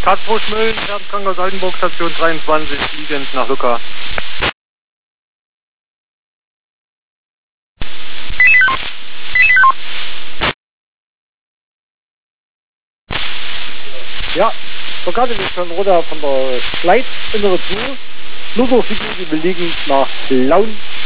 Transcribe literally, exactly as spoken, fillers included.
Tatzbruch Schmölln, Herzkrankenhaus Altenburg, Station dreiundzwanzig, liegend nach Lucca. Ja, Verkarte ist schon runter von der Gleitinnere zu. Nur durch die Gute, wir liegen nach Laun